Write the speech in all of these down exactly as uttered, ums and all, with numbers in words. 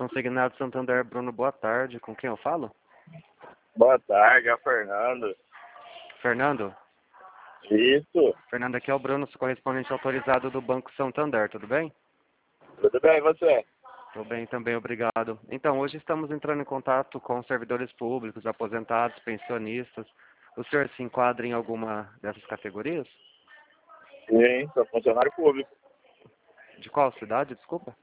Consignado Santander, Bruno, boa tarde. Com quem eu falo? Boa tarde, é o Fernando. Fernando? Isso. Fernando, aqui é o Bruno, sou correspondente autorizado do Banco Santander, tudo bem? Tudo bem, e você? Tudo bem também, obrigado. Então, hoje estamos entrando em contato com servidores públicos, aposentados, pensionistas. O senhor se enquadra em alguma dessas categorias? Sim, sou funcionário público. De qual cidade, desculpa?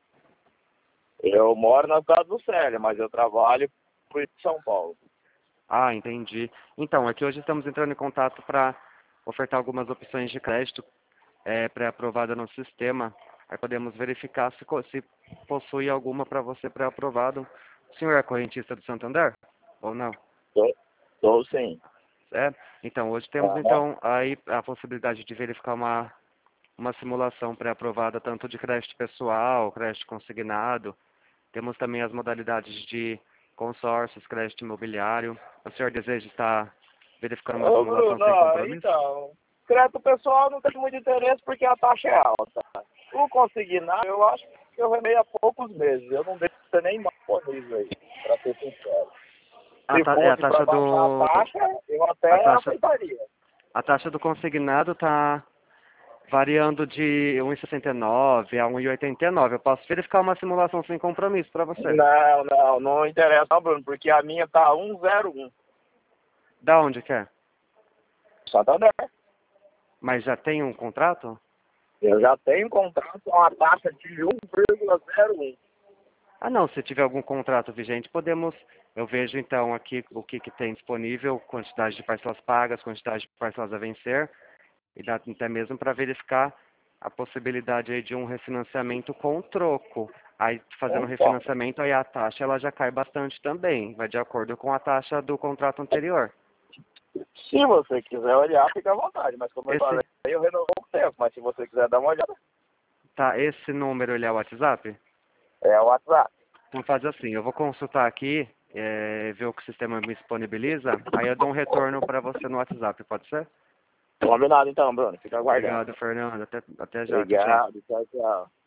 Eu moro na cidade do Célia, mas eu trabalho em São Paulo. Ah, entendi. Então, aqui hoje estamos entrando em contato para ofertar algumas opções de crédito é, pré-aprovada no sistema. Aí podemos verificar se, co- se possui alguma para você pré-aprovado. O senhor é correntista do Santander? Ou não? Tô, tô sim. É? Então, hoje temos Aham. então aí a possibilidade de verificar uma, uma simulação pré-aprovada tanto de crédito pessoal, crédito consignado. Temos também as modalidades de consórcios, crédito imobiliário. O senhor deseja estar verificando uma Ô, simulação Bruno, sem ó, compromisso? então, crédito pessoal não tem muito interesse porque a taxa é alta. O consignado, eu acho que eu remei há poucos meses. Eu não devo ter nem mais disponível aí, pra ser sincero. A, Se ta- é, a fosse para taxa baixar a do taxa, eu a até taxa aceitaria. a taxa do consignado está variando de um vírgula sessenta e nove a um vírgula oitenta e nove. Eu posso verificar uma simulação sem compromisso para você. Não, não, não interessa não, Bruno, porque a minha tá um zero um. Da onde que é? Santander. Mas já tem um contrato? Eu já tenho contrato com uma taxa de um vírgula zero um. Ah, não. Se tiver algum contrato vigente, podemos. Eu vejo então aqui o que, que tem disponível, quantidade de parcelas pagas, quantidade de parcelas a vencer, e dá até mesmo para verificar a possibilidade aí de um refinanciamento com troco. Aí, fazendo Então, refinanciamento, aí a taxa ela já cai bastante também, vai de acordo com a taxa do contrato anterior. se você quiser olhar, fica à vontade. Mas como eu Esse, falei, eu renovo pouco tempo. Mas se você quiser dar uma olhada, tá, esse número ele é o WhatsApp? é o WhatsApp. Então faz assim, eu vou consultar aqui, é, ver o que o sistema me disponibiliza, aí eu dou um retorno para você no WhatsApp, pode ser? Combinado então, Bruno. Fica aguardando. Obrigado, Fernando. Até, até já. Tchau, tchau. Obrigado. Tchau, tchau.